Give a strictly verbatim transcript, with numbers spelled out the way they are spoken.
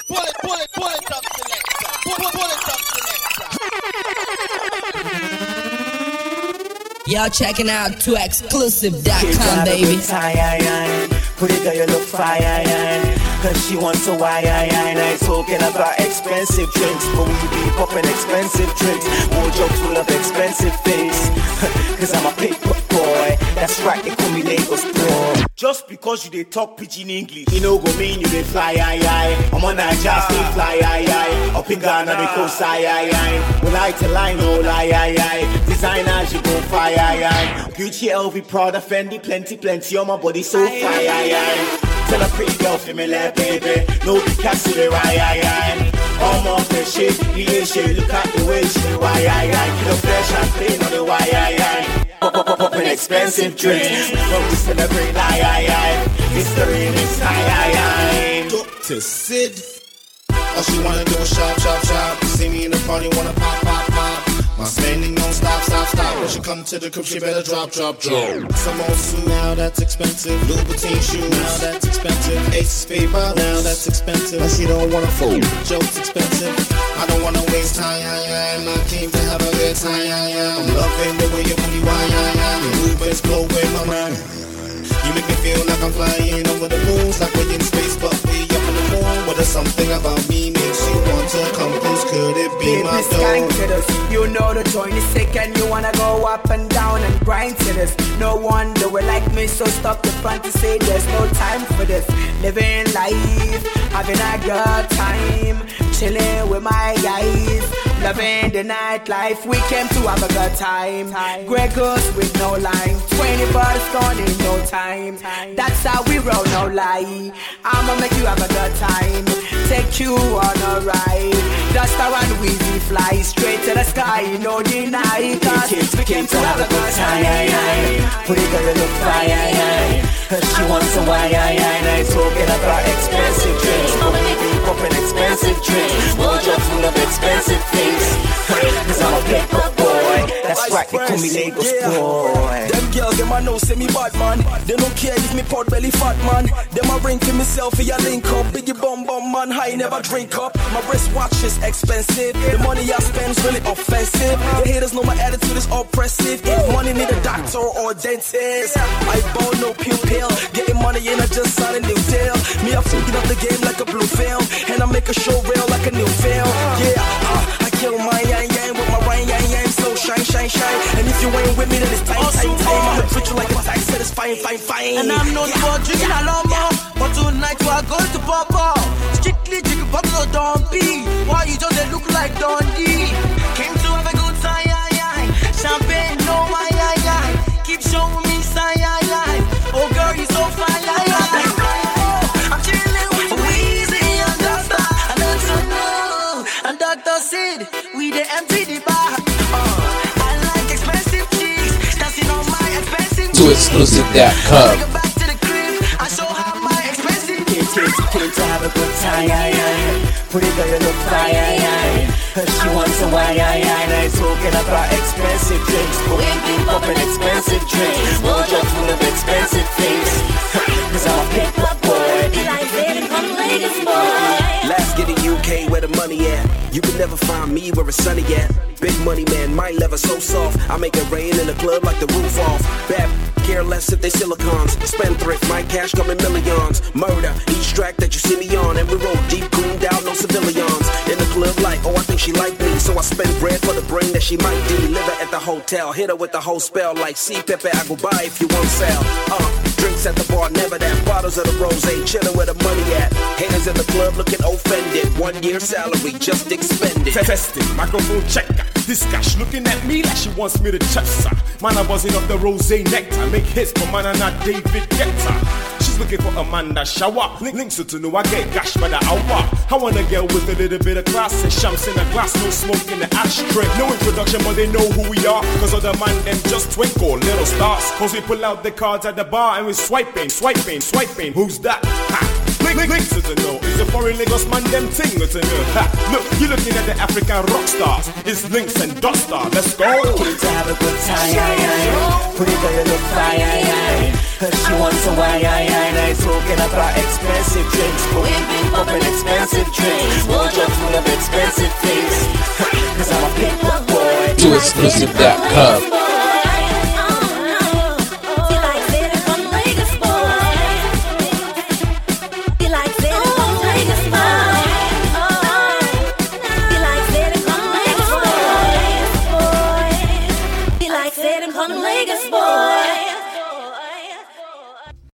Pull it, pull it, pull it up, selector. Pull, pull, pull it up, selector. Y'all checking out two exclusive dot com, baby. Put it girl, you look fire, cause she wants a why, I ain't talking about expensive drinks, but we be popping expensive drinks, wardrobe full of expensive things, cause I'm a paper boy, that's right, they call me Lagos boy. Just because you dey talk pidgin English, you know go mean you dey fly, aye, aye. I'm on that jazz, they fly, aye, aye. Up in Ghana, they coast, aye, aye, aye. We like to line, oh, aye, aye, aye. Designers, you go fire, aye, aye. Gucci, L V, Prada, Fendi, plenty, plenty. On my body, so fire, aye, aye. Tell a pretty girl for me, let baby. No Picasso, they aye, aye, aye. Almost the shit, the shit. Look at the way she, why, aye, aye. Kill a fresh champagne on the why, aye, aye. Poppin' expensive drinks, but we celebrate, aye, aye, aye. History in this, aye, aye, aye. Doctor Sid. All she wanna do is shop, shop, shop. See me in the party, wanna pop, pop, pop. My spending don't stop, stop, stop. When she come to the crib, she better drop, drop, drop. Some old suit, now that's expensive. Louboutin shoes, now that's expensive. Aces paper, now that's expensive. But she don't wanna fool, jokes expensive. I don't wanna waste time, yeah, yeah. I came to have a good time, yeah, yeah. I'm loving the way you booty wine, yeah, yeah. The movements blowing my mind. You make me feel like I'm flying over the moon, like we're in space, but we up in the moon. But there's something about me makes you want to come close. Could it be my dog? You know the joint is sick and you wanna go up and down and grind to this. No wonder we like me, so stop the front to say there's no time for this. Living life, having a good time, chilling with my guys, loving the nightlife. We came to have a good time. Gregos with no line, twenty bars gone in no time. That's how we roll, no lie. I'ma make you have a good time, take you on a ride. Duster and Weezy fly straight to the sky, no deny. Cause we came to have a good time. Put it girl, you look fire, cause she wants a why, I ain't talking about expensive drinks, but we be popping expensive drinks, wardrobe full of expensive things, cause I'm a paper boy, that's right, they call me Lagos boy. Them girls, them I know say me bad man, they don't care if me pot belly fat man. Them I ring to myself for your link up, biggie bum bum man, high never drink up. My wristwatch is expensive, the money I spend's really offensive. The haters know my attitude is oppressive. If money need a doctor or a dentist, I ball no pupil, getting money in I just signed a new deal. Me I'm fucking up the game like a blue film, and I make a show real like a new film. Yeah, uh, I kill my yang yang with my rain yang yang, so shine shine shine. And if you ain't with me then it's time time time. I'ma treat you like a tax, said it's fine fine fine. And I'm not for drinking a lumber, but tonight we are going to pop up. Strictly drinking bottle of Don B. Why you just they look like Dundee? Came to have a good time, yeah, yeah. Champagne, no, my, yeah, yeah. Keep showing me sign, yeah, yeah. Oh girl, you so fine, yeah, yeah. I'm chilling with Weezy and Doctor and that's so new. And Doctor Sid, we the empty the bar. Uh, I like expensive chicks, dancing on my expensive two exclusive dot com. Back to the crib, I show how my expensive Came to, came to have a good time, yeah, yeah. Put it girl, you look fire, yeah. Cause she wants a why, I ain't talking about expensive drinks, but we be popping expensive drinks, wardrobe full of expensive things, cause I'm a paper boy. Be like baby from Lagos boy. Let's get in U K where the money at. You can never find me where it's sunny at. Big money man, my leather so soft, I make it rain in the club like the roof off. Bad care less if they silicons. Spendthrift, my cash come in millions. Murder, each track that you see me on, and we roll deep, cooned out, no civilians. In the club like, oh I think she like me, so I spend bread for the brain that she might deliver at the hotel. Hit her with the whole spell like see Pepe, I go buy if you want sell. Uh, drinks at the bar, never that. Bottles of the rosé, chillin' where the money at. Haters in the club looking offended. One year salary just expended. Testing, microphone checker. This cash looking at me like she wants me to chest her. Man, I'm buzzing up the rosé nectar. Make hits, but man, I'm not David Guetta. She's looking for Amanda Shower. Link, links her to know I get gash by the hour. I want a girl with a little bit of class and shams in a glass, no smoke in the ashtray. No introduction, but they know who we are. Cause other man, them just twinkle, little stars. Cause we pull out the cards at the bar and we swiping, swiping, swiping. Who's that? Ha! Link link, links to know. It's a foreign Lagos man, them ting to know. Ha, look, you're looking at the African rock stars. It's Links and Dustar. Let's go. Came to have a good time, yeah, yeah. Put it on your look fire, yeah, yeah. Cause she wants a wine, yeah, yeah. And I ain't talking about expensive drinks, but we be popping expensive drinks. Wardrobe full of expensive things. Cause I'm a paper boy. to exclusive dot com. Vegas boy.